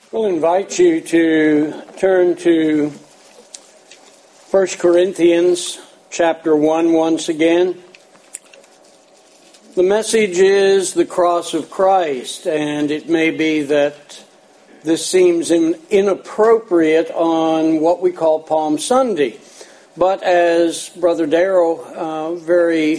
We'll invite you to turn to 1 Corinthians chapter 1 once again. The message is the cross of Christ, and it may be that this seems inappropriate on what we call Palm Sunday. But as Brother Darrell very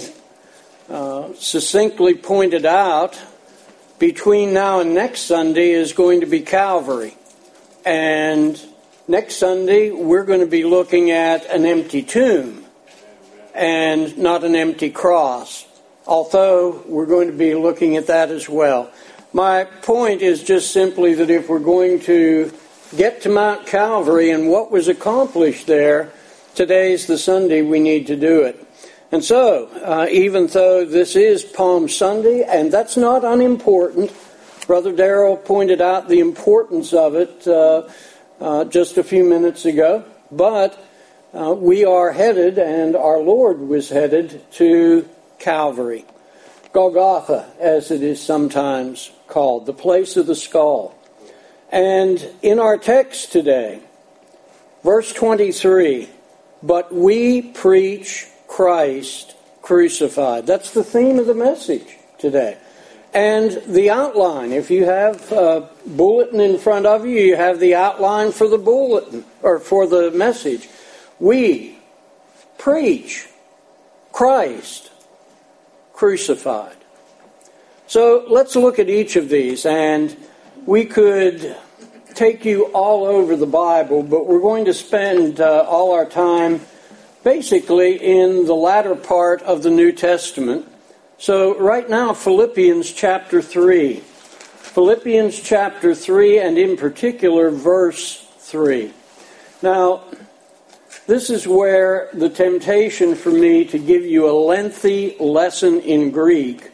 succinctly pointed out, between now and next Sunday is going to be Calvary. And next Sunday, we're going to be looking at an empty tomb and not an empty cross, although we're going to be looking at that as well. My point is just simply that if we're going to get to Mount Calvary and what was accomplished there, today's the Sunday we need to do it. And so, even though this is Palm Sunday, and that's not unimportant, Brother Darrell pointed out the importance of it just a few minutes ago, but we are headed, and our Lord was headed, to Calvary. Golgotha, as it is sometimes called, the place of the skull. And in our text today, verse 23, but we preach Christ crucified. That's the theme of the message today. And the outline, if you have a bulletin in front of you, you have the outline for the bulletin, or for the message. We preach Christ crucified. So let's look at each of these, and we could take you all over the Bible, but we're going to spend all our time basically in the latter part of the New Testament. So right now, Philippians chapter 3. Philippians chapter 3, and in particular, verse 3. Now, this is where the temptation for me to give you a lengthy lesson in Greek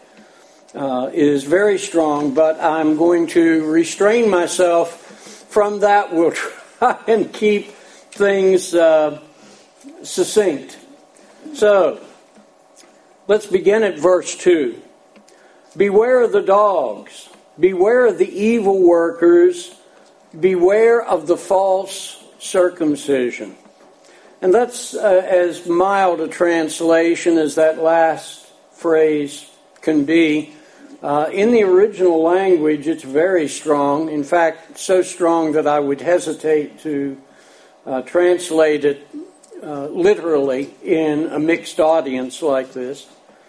is very strong, but I'm going to restrain myself from that. We'll try and keep things succinct. So, let's begin at verse 2. Beware of the dogs, beware of the evil workers, beware of the false circumcision. And that's as mild a translation as that last phrase can be. In the original language, it's very strong. In fact, so strong that I would hesitate to translate it literally in a mixed audience like this.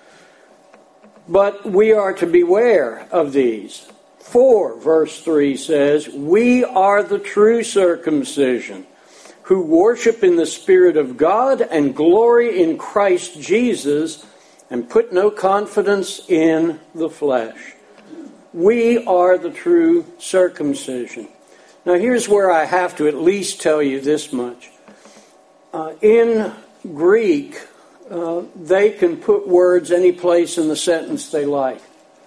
But we are to beware of these. For, verse 3 says, we are the true circumcision, who worship in the Spirit of God and glory in Christ Jesus, and put no confidence in the flesh. We are the true circumcision. Now here's where I have to at least tell you this much. In Greek, they can put words any place in the sentence they like.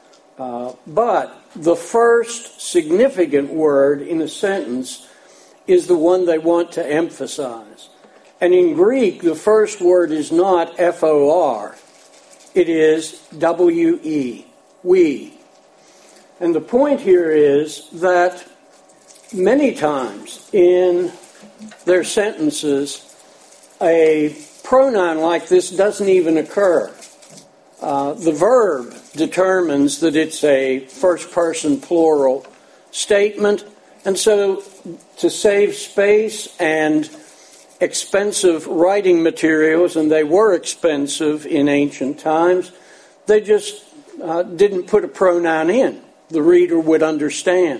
But the first significant word in a sentence is the one they want to emphasize. And in Greek, the first word is not F-O-R. It is W-E, we. And the point here is that many times in their sentences, a pronoun like this doesn't even occur. The verb determines that it's a first-person plural statement, and so to save space and expensive writing materials, and they were expensive in ancient times, they just didn't put a pronoun in. The reader would understand.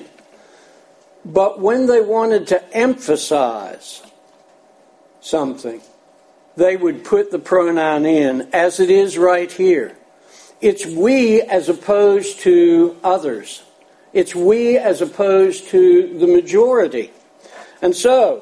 But when they wanted to emphasize something, they would put the pronoun in, as it is right here. It's we as opposed to others. It's we as opposed to the majority. And so,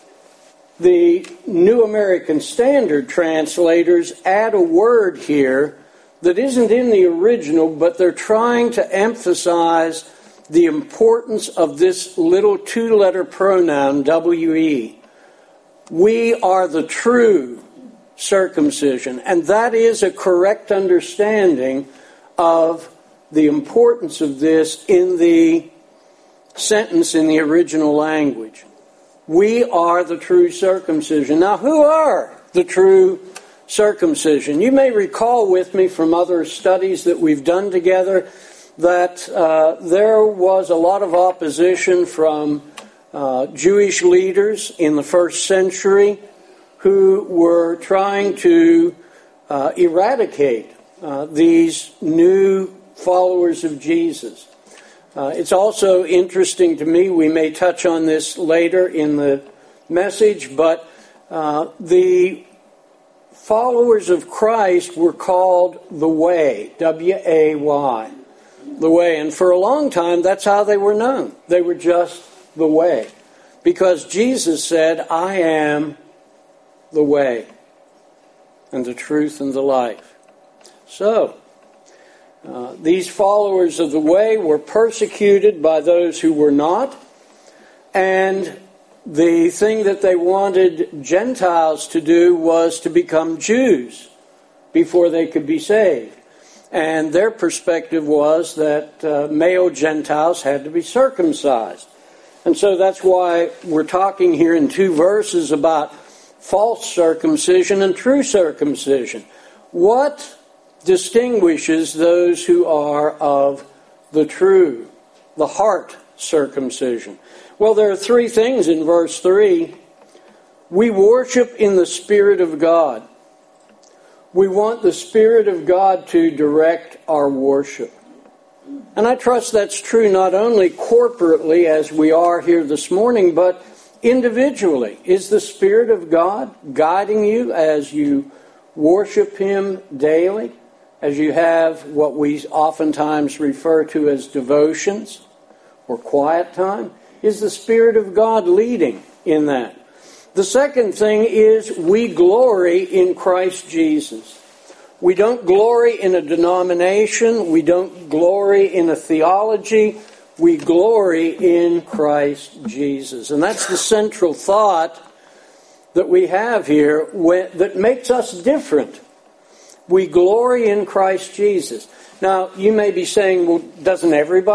the New American Standard translators add a word here that isn't in the original, but they're trying to emphasize the importance of this little two-letter pronoun, W-E. We are the true circumcision. And that is a correct understanding of the importance of this in the sentence in the original language. We are the true circumcision. Now, who are the true circumcision? You may recall with me from other studies that we've done together that there was a lot of opposition from Jewish leaders in the first century who were trying to eradicate these new followers of Jesus. It's also interesting to me, we may touch on this later in the message, but the followers of Christ were called the Way, W-A-Y, the Way. And for a long time, that's how they were known. They were just the Way. Because Jesus said, I am the Way and the truth and the life. So, these followers of the Way were persecuted by those who were not, and the thing that they wanted Gentiles to do was to become Jews before they could be saved. And their perspective was that male Gentiles had to be circumcised. And so that's why we're talking here in 2 verses about false circumcision and true circumcision. What distinguishes those who are of the true, the heart circumcision? Well, there are 3 things in verse 3. We worship in the Spirit of God. We want the Spirit of God to direct our worship. And I trust that's true not only corporately as we are here this morning, but individually. Is the Spirit of God guiding you as you worship Him daily? As you have what we oftentimes refer to as devotions or quiet time? Is the Spirit of God leading in that? The second thing is we glory in Christ Jesus. We don't glory in a denomination. We don't glory in a theology. We glory in Christ Jesus. And that's the central thought that we have here that makes us different. We glory in Christ Jesus. Now, you may be saying, well, isn't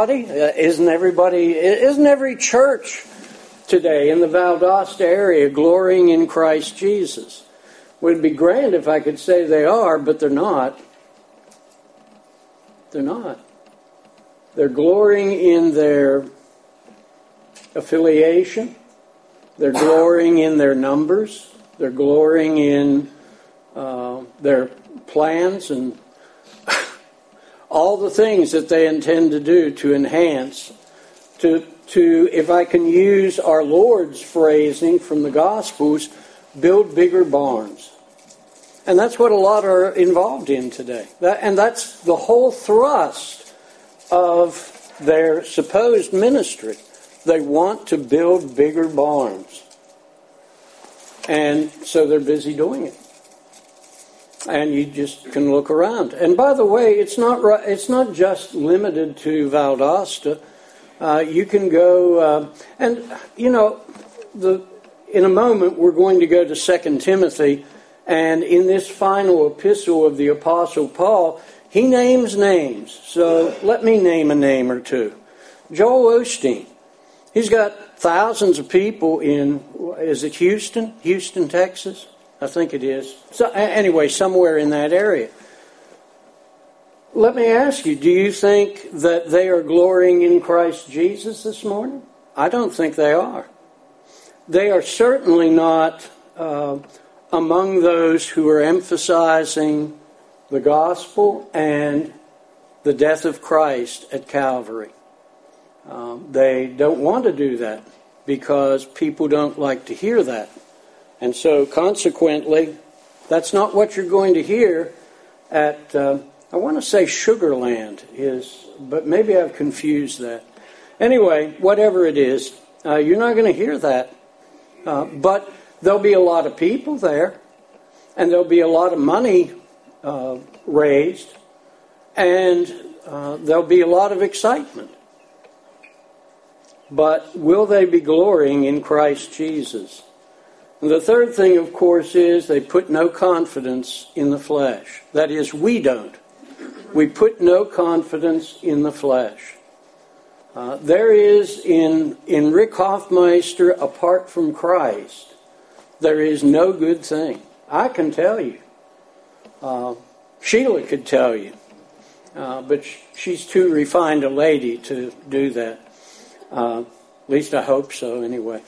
every church today in the Valdosta area glorying in Christ Jesus? Well, it'd be grand if I could say they are, but they're not. They're not. They're glorying in their affiliation. They're glorying in their numbers. They're glorying in their plans and all the things that they intend to do to enhance, to if I can use our Lord's phrasing from the Gospels, build bigger barns. And that's what a lot are involved in today. And that's the whole thrust of their supposed ministry. They want to build bigger barns. And so they're busy doing it. And you just can look around. And by the way, it's not just limited to Valdosta. You can go, in a moment we're going to go to 2 Timothy, and in this final epistle of the Apostle Paul, he names names. So let me name a name or two. Joel Osteen. He's got thousands of people in, is it Houston? Houston, Texas? I think it is. So anyway, somewhere in that area. Let me ask you, do you think that they are glorying in Christ Jesus this morning? I don't think they are. They are certainly not among those who are emphasizing the gospel and the death of Christ at Calvary. They don't want to do that because people don't like to hear that. And so consequently, that's not what you're going to hear at, I want to say Sugar Land is, but maybe I've confused that. Anyway, whatever it is, you're not going to hear that. But there'll be a lot of people there, and there'll be a lot of money raised, and there'll be a lot of excitement. But will they be glorying in Christ Jesus? And the third thing, of course, is they put no confidence in the flesh. That is, we don't. We put no confidence in the flesh. There is in Rick Hoffmeister, apart from Christ, there is no good thing. I can tell you. Sheila could tell you. But she's too refined a lady to do that. At least I hope so, anyway.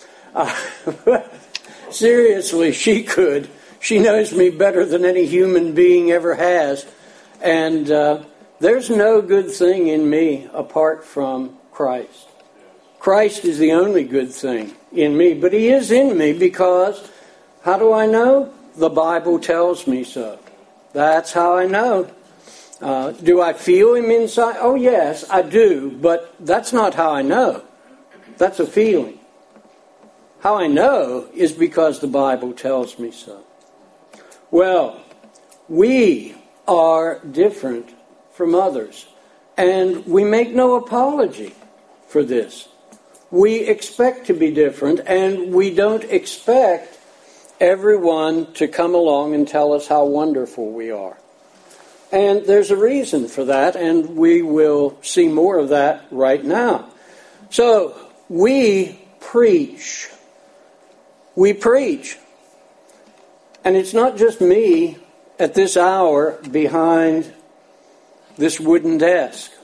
Seriously, she could. She knows me better than any human being ever has. And there's no good thing in me apart from Christ. Christ is the only good thing in me. But He is in me because, how do I know? The Bible tells me so. That's how I know. Do I feel Him inside? Oh, yes, I do. But that's not how I know. That's a feeling. How I know is because the Bible tells me so. Well, we are different from others. And we make no apology for this. We expect to be different, and we don't expect everyone to come along and tell us how wonderful we are. And there's a reason for that, and we will see more of that right now. So, we preach. We preach. And it's not just me at this hour behind this wooden desk,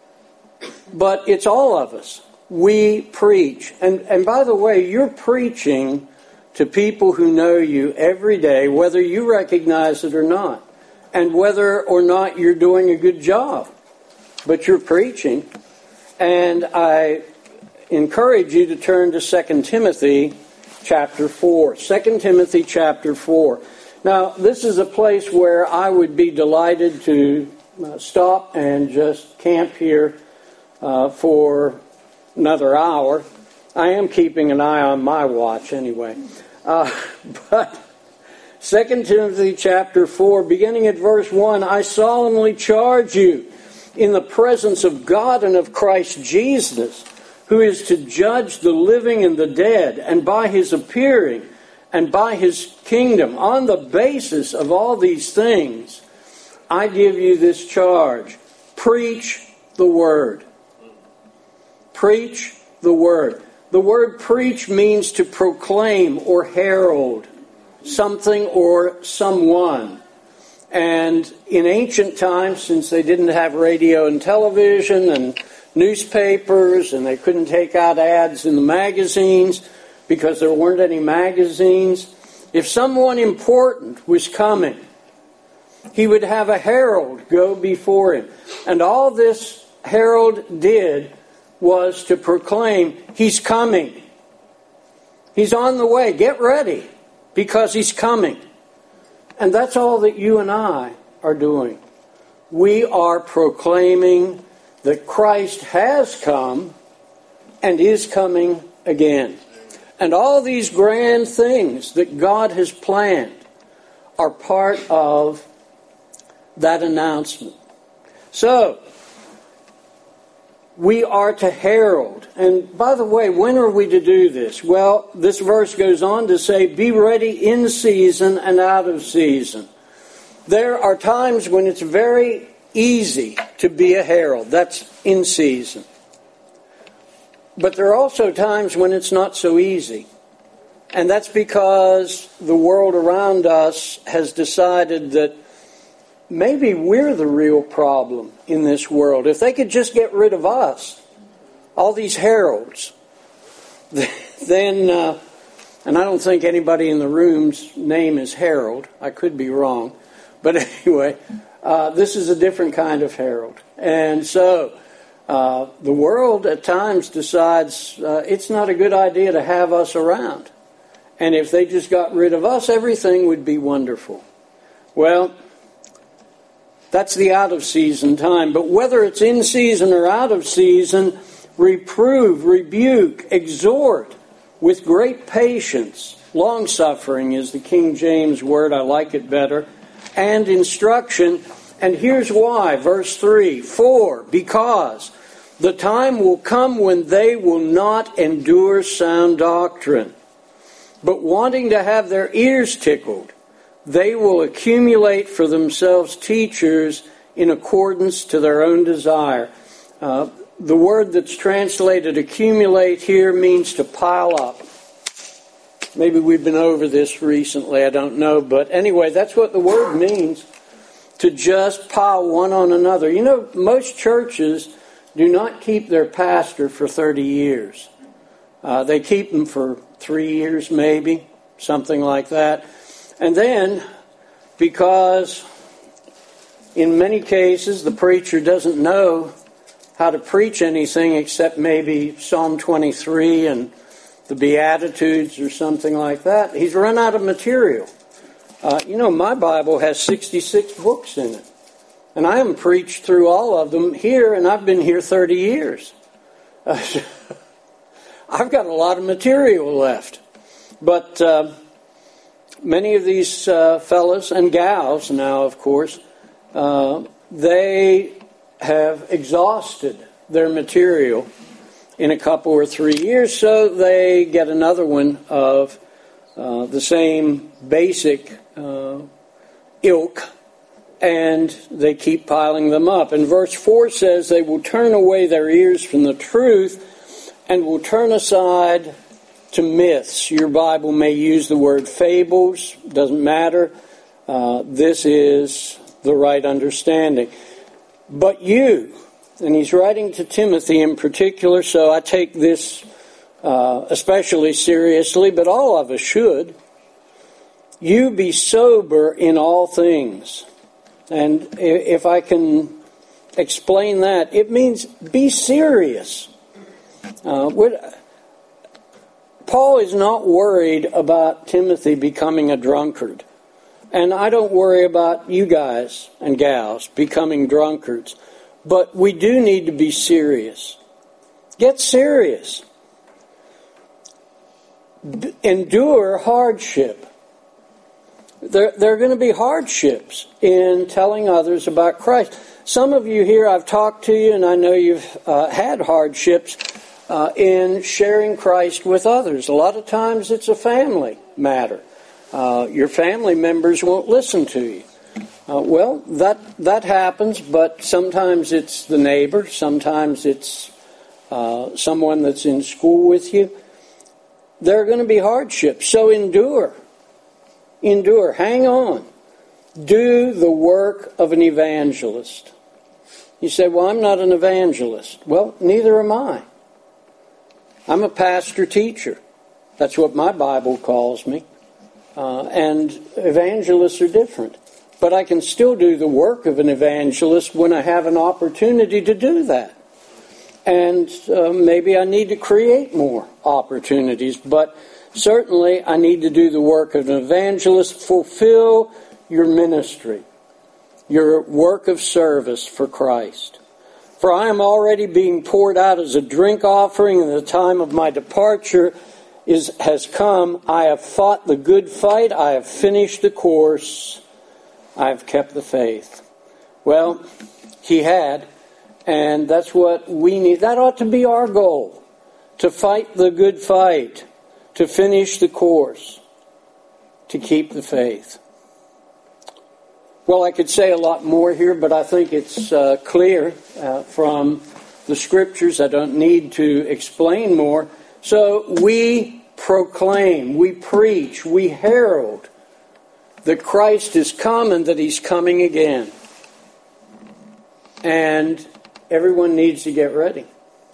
but it's all of us. We preach. And by the way, you're preaching to people who know you every day, whether you recognize it or not, and whether or not you're doing a good job. But you're preaching. And I encourage you to turn to 2 Timothy chapter 4. 2 Timothy chapter 4. Now, this is a place where I would be delighted to stop and just camp here for another hour. I am keeping an eye on my watch anyway. But 2 Timothy chapter 4, beginning at verse 1, I solemnly charge you in the presence of God and of Christ Jesus, who is to judge the living and the dead, and by His appearing and by His kingdom, on the basis of all these things, I give you this charge. Preach the word. Preach the word. The word preach means to proclaim or herald something or someone. And in ancient times, since they didn't have radio and television and newspapers, and they couldn't take out ads in the magazines because there weren't any magazines, if someone important was coming, he would have a herald go before him. And all this herald did was to proclaim, he's coming. He's on the way. Get ready, because he's coming. And that's all that you and I are doing. We are proclaiming that Christ has come and is coming again. And all these grand things that God has planned are part of that announcement. So, we are to herald. And by the way, when are we to do this? Well, this verse goes on to say, be ready in season and out of season. There are times when it's very easy to be a herald. That's in season. But there are also times when it's not so easy. And that's because the world around us has decided that maybe we're the real problem in this world. If they could just get rid of us, all these heralds, then, and I don't think anybody in the room's name is Harold. I could be wrong. But anyway, this is a different kind of herald. And so the world at times decides it's not a good idea to have us around. And if they just got rid of us, everything would be wonderful. Well, that's the out of season time. But whether it's in season or out of season, reprove, rebuke, exhort with great patience. Long suffering is the King James word. I like it better. And instruction. And here's why. Verse 3. For, because the time will come when they will not endure sound doctrine, but wanting to have their ears tickled, they will accumulate for themselves teachers in accordance to their own desire. The word that's translated accumulate here means to pile up. Maybe we've been over this recently, I don't know. But anyway, that's what the word means, to just pile one on another. You know, most churches do not keep their pastor for 30 years. They keep him for 3 years maybe, something like that. And then, because in many cases the preacher doesn't know how to preach anything except maybe Psalm 23 and the Beatitudes or something like that, he's run out of material. You know, my Bible has 66 books in it. And I haven't preached through all of them here, and I've been here 30 years. I've got a lot of material left. But many of these fellas and gals now, of course, they have exhausted their material in a couple or 3 years, so they get another one of the same basic ilk, and they keep piling them up. And verse 4 says, they will turn away their ears from the truth and will turn aside to myths. Your Bible may use the word fables, doesn't matter. This is the right understanding. But you, and he's writing to Timothy in particular, so I take this especially seriously, but all of us should. You be sober in all things. And if I can explain that, it means be serious. Paul is not worried about Timothy becoming a drunkard. And I don't worry about you guys and gals becoming drunkards. But we do need to be serious. Get serious. Endure hardship. There are going to be hardships in telling others about Christ. Some of you here, I've talked to you, and I know you've had hardships in sharing Christ with others. A lot of times it's a family matter. Your family members won't listen to you. Well, that happens, but sometimes it's the neighbor, sometimes it's someone that's in school with you. There are going to be hardships, so endure. Endure, hang on. Do the work of an evangelist. You say, well, I'm not an evangelist. Well, neither am I. I'm a pastor-teacher. That's what my Bible calls me. And evangelists are different. But I can still do the work of an evangelist when I have an opportunity to do that. And maybe I need to create more opportunities. But certainly I need to do the work of an evangelist. Fulfill your ministry, your work of service for Christ. For I am already being poured out as a drink offering, and the time of my departure has come. I have fought the good fight. I have finished the course. I have kept the faith. Well, he had, and that's what we need. That ought to be our goal, to fight the good fight, to finish the course, to keep the faith. Well, I could say a lot more here, but I think it's clear from the Scriptures. I don't need to explain more. So we proclaim, we preach, we herald that Christ is come and that He's coming again. And everyone needs to get ready.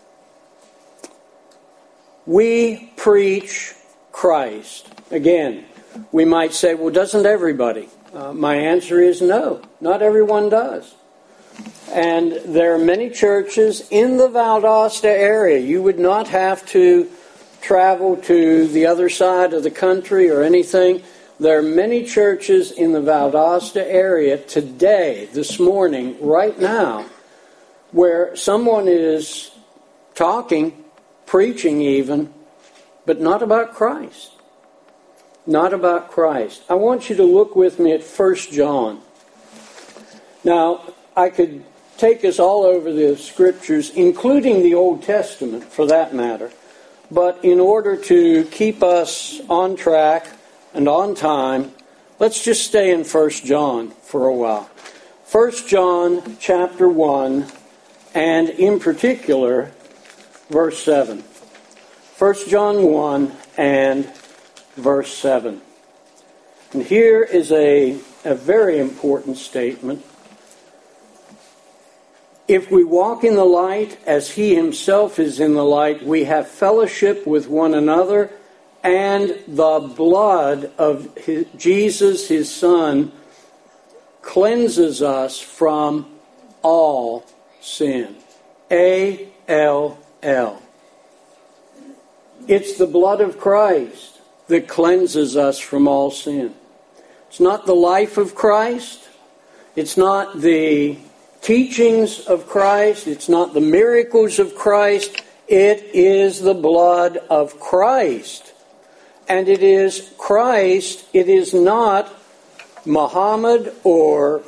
We preach Christ. Again, we might say, well, doesn't everybody? My answer is no, not everyone does. And there are many churches in the Valdosta area. You would not have to travel to the other side of the country or anything. There are many churches in the Valdosta area today, this morning, right now, where someone is talking, preaching even, but not about Christ. Not about Christ. I want you to look with me at 1 John. Now, I could take us all over the Scriptures, including the Old Testament, for that matter. But in order to keep us on track and on time, let's just stay in 1 John for a while. 1 John chapter 1 and in particular, verse 7. 1 John 1 and verse 7. And here is a very important statement. If we walk in the light as he himself is in the light, we have fellowship with one another, and the blood of Jesus, his Son, cleanses us from all sin. A-L-L. It's the blood of Christ that cleanses us from all sin. It's not the life of Christ. It's not the teachings of Christ. It's not the miracles of Christ. It is the blood of Christ. And it is Christ. It is not Muhammad or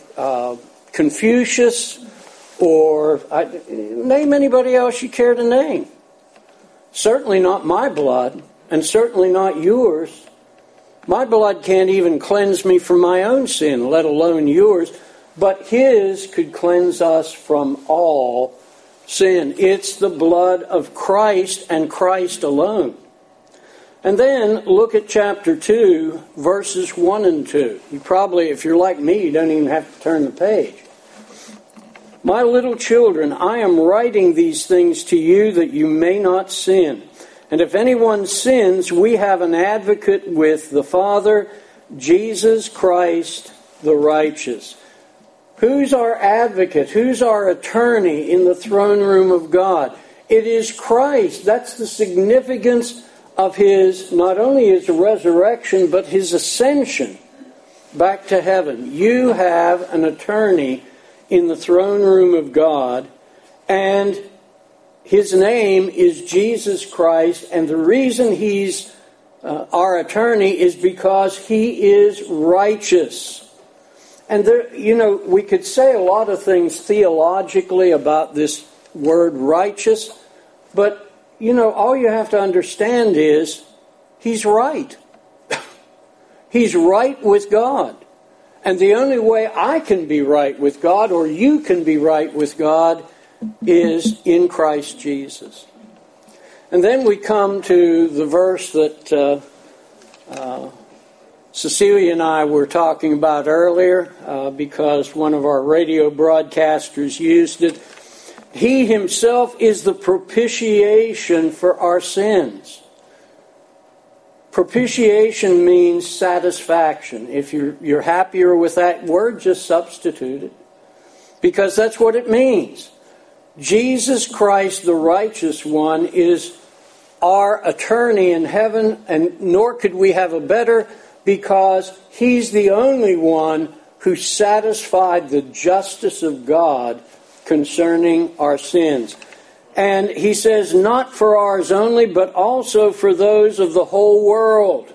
Confucius or name anybody else you care to name. Certainly not my blood, and certainly not yours. My blood can't even cleanse me from my own sin, let alone yours. But his could cleanse us from all sin. It's the blood of Christ and Christ alone. And then look at chapter 2, verses 1 and 2. You probably, if you're like me, you don't even have to turn the page. My little children, I am writing these things to you that you may not sin. And if anyone sins, we have an advocate with the Father, Jesus Christ the righteous. Who's our advocate? Who's our attorney in the throne room of God? It is Christ. That's the significance of his, not only his resurrection, but his ascension back to heaven. You have an attorney in the throne room of God, and his name is Jesus Christ, and the reason he's our attorney is because he is righteous. And there, we could say a lot of things theologically about this word righteous, but all you have to understand is he's right. He's right with God. And the only way I can be right with God, or you can be right with God, is in Christ Jesus. And then we come to the verse that Cecilia and I were talking about earlier, because one of our radio broadcasters used it. He himself is the propitiation for our sins. Propitiation means satisfaction. If you're happier with that word, just substitute it, because that's what it means. Jesus Christ, the righteous one, is our attorney in heaven, and nor could we have a better, because he's the only one who satisfied the justice of God concerning our sins. And he says, not for ours only, but also for those of the whole world.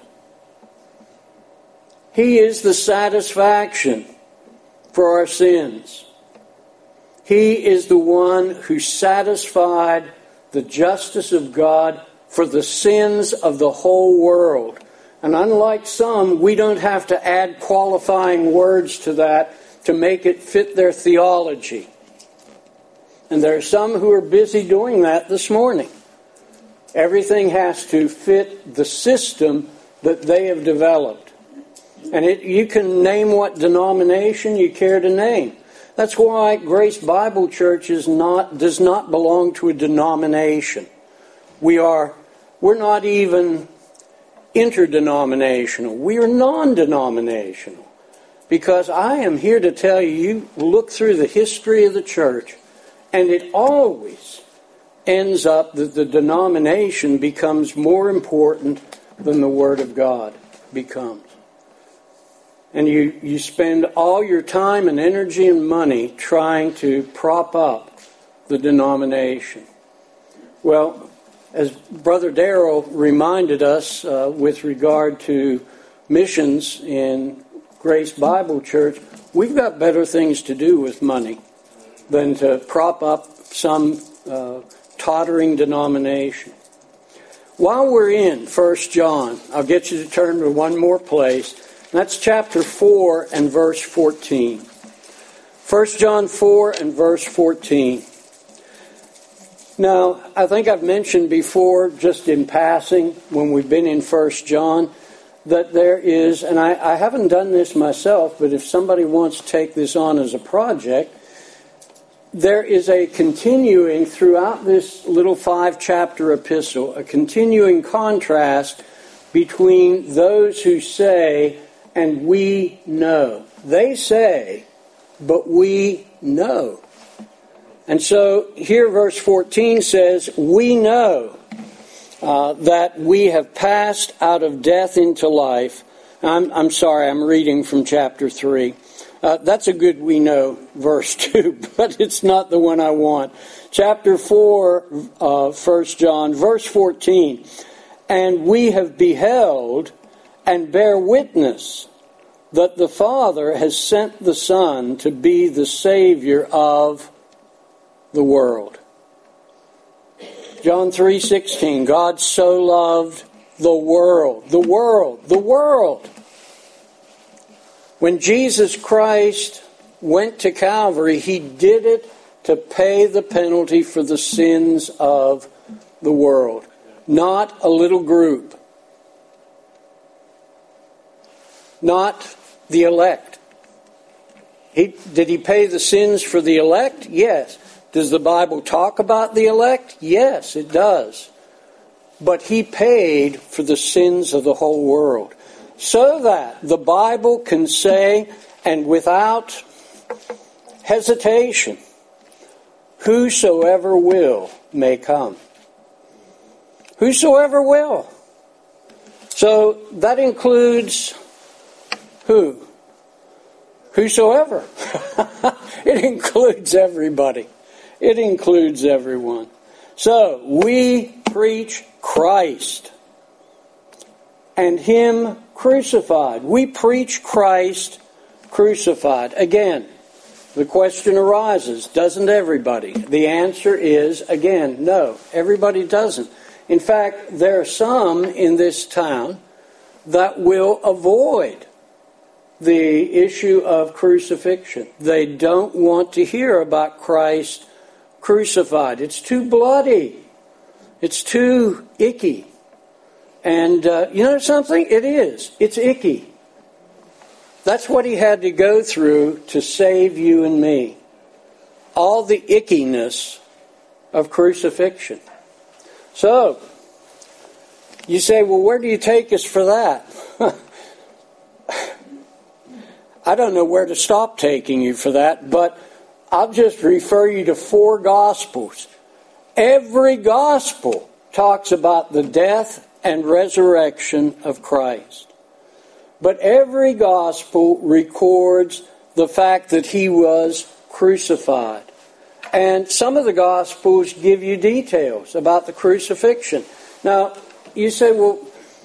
He is the satisfaction for our sins. He is the one who satisfied the justice of God for the sins of the whole world. And unlike some, we don't have to add qualifying words to that to make it fit their theology. And there are some who are busy doing that this morning. Everything has to fit the system that they have developed. And you can name what denomination you care to name. That's why Grace Bible Church does not belong to a denomination. We're not even interdenominational. We are non-denominational. Because I am here to tell you look through the history of the church, and it always ends up that the denomination becomes more important than the Word of God becomes. And you spend all your time and energy and money trying to prop up the denomination. Well, as Brother Darrell reminded us with regard to missions in Grace Bible Church, we've got better things to do with money than to prop up some tottering denomination. While we're in 1 John, I'll get you to turn to one more place. That's chapter 4 and verse 14. 1 John 4 and verse 14. Now, I think I've mentioned before, just in passing, when we've been in 1 John, that there is, and I haven't done this myself, but if somebody wants to take this on as a project, there is a continuing, throughout this little 5-chapter epistle, a continuing contrast between those who say, and we know. They say, but we know. And so here verse 14 says, we know that we have passed out of death into life. I'm sorry, I'm reading from chapter 3. That's a good we know verse too, but it's not the one I want. Chapter 4, 1 John, verse 14. And we have beheld and bear witness that the Father has sent the Son to be the Savior of the world. John 3:16, God so loved the world. The world. The world. When Jesus Christ went to Calvary, He did it to pay the penalty for the sins of the world. Not a little group. Not the elect. Did He pay the sins for the elect? Yes. Does the Bible talk about the elect? Yes, it does. But He paid for the sins of the whole world. So that the Bible can say, and without hesitation, whosoever will may come. Whosoever will. So that includes who? Whosoever. It includes everybody. It includes everyone. So, we preach Christ and Him crucified. We preach Christ crucified. Again, the question arises, doesn't everybody? The answer is, again, no, everybody doesn't. In fact, there are some in this town that will avoid the issue of crucifixion. They don't want to hear about Christ crucified. It's too bloody. It's too icky. And you know something? It is. It's icky. That's what He had to go through to save you and me. All the ickiness of crucifixion. So, you say, well, where do you take us for that? I don't know where to stop taking you for that, but I'll just refer you to 4 Gospels. Every Gospel talks about the death and resurrection of Christ. But every Gospel records the fact that He was crucified. And some of the Gospels give you details about the crucifixion. Now, you say, well,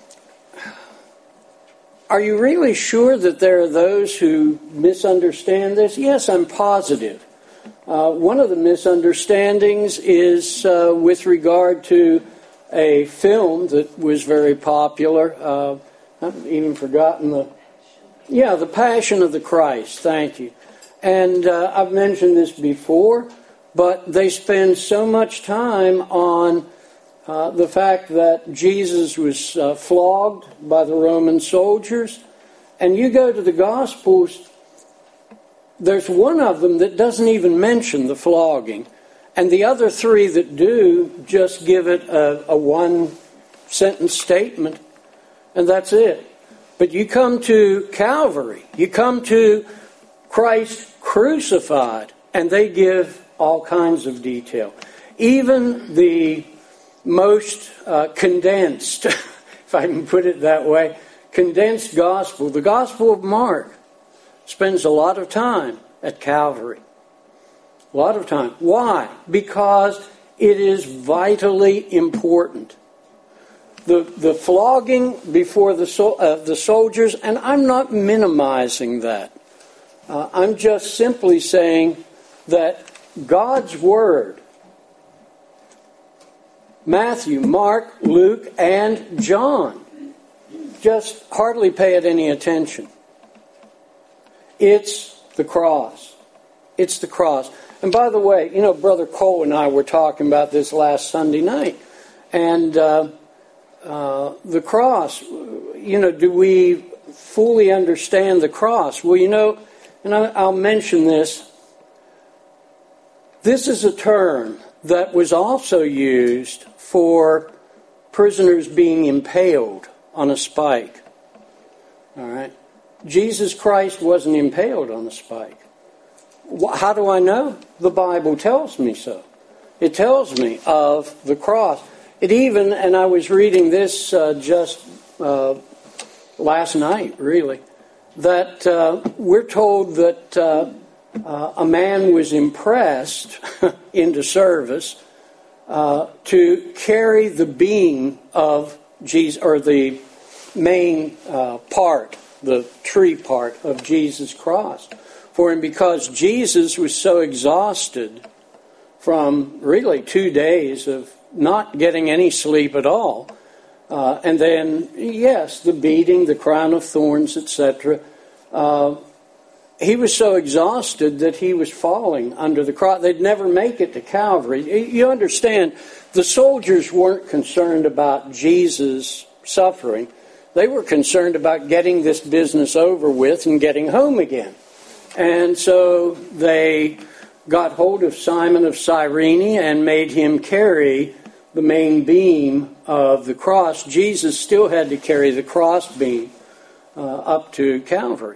are you really sure that there are those who misunderstand this? Yes, I'm positive. One of the misunderstandings is with regard to a film that was very popular. I've even forgotten the Passion of the Christ. Thank you. And I've mentioned this before, but they spend so much time on the fact that Jesus was flogged by the Roman soldiers. And you go to the Gospels, there's one of them that doesn't even mention the flogging. And the other 3 that do just give it a one-sentence statement, and that's it. But you come to Calvary, you come to Christ crucified, and they give all kinds of detail. Even the most condensed, if I can put it that way, condensed gospel, the Gospel of Mark, spends a lot of time at Calvary. A lot of time. Why? Because it is vitally important. The flogging before the soldiers, and I'm not minimizing that. I'm just simply saying that God's Word, Matthew, Mark, Luke, and John, just hardly pay it any attention. It's the cross. It's the cross. And by the way, Brother Cole and I were talking about this last Sunday night. And the cross, do we fully understand the cross? Well, and I'll mention this. This is a term that was also used for prisoners being impaled on a spike. All right? Jesus Christ wasn't impaled on a spike. How do I know? The Bible tells me so. It tells me of the cross. It even, and I was reading this just last night, really, that we're told that a man was impressed into service to carry the beam of Jesus, or the main part, the tree part of Jesus' cross for him, because Jesus was so exhausted from really 2 days of not getting any sleep at all. And then, yes, the beating, the crown of thorns, etc. He was so exhausted that he was falling under the cross. They'd never make it to Calvary. You understand, the soldiers weren't concerned about Jesus suffering. They were concerned about getting this business over with and getting home again. And so they got hold of Simon of Cyrene and made him carry the main beam of the cross. Jesus still had to carry the cross beam up to Calvary.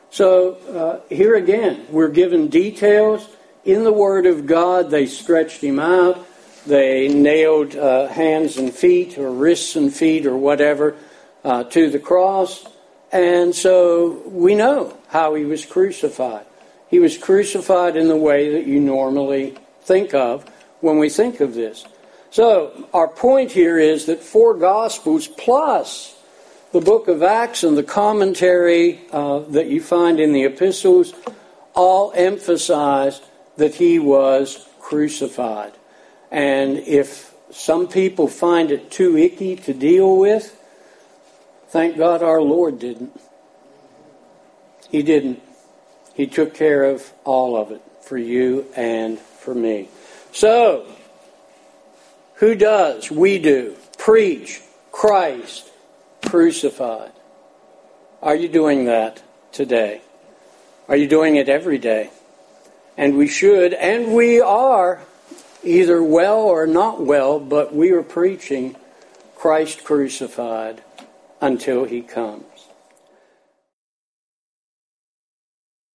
So here again, we're given details in the Word of God. They stretched him out. They nailed hands and feet, or wrists and feet, or whatever, to the cross. And so we know how he was crucified. He was crucified in the way that you normally think of when we think of this. So our point here is that 4 Gospels plus the book of Acts and the commentary that you find in the epistles all emphasize that he was crucified. And if some people find it too icky to deal with, thank God our Lord didn't. He didn't. He took care of all of it for you and for me. So, who does? We do. Preach Christ crucified. Are you doing that today? Are you doing it every day? And we should, and we are, either well or not well, but we are preaching Christ crucified until he comes.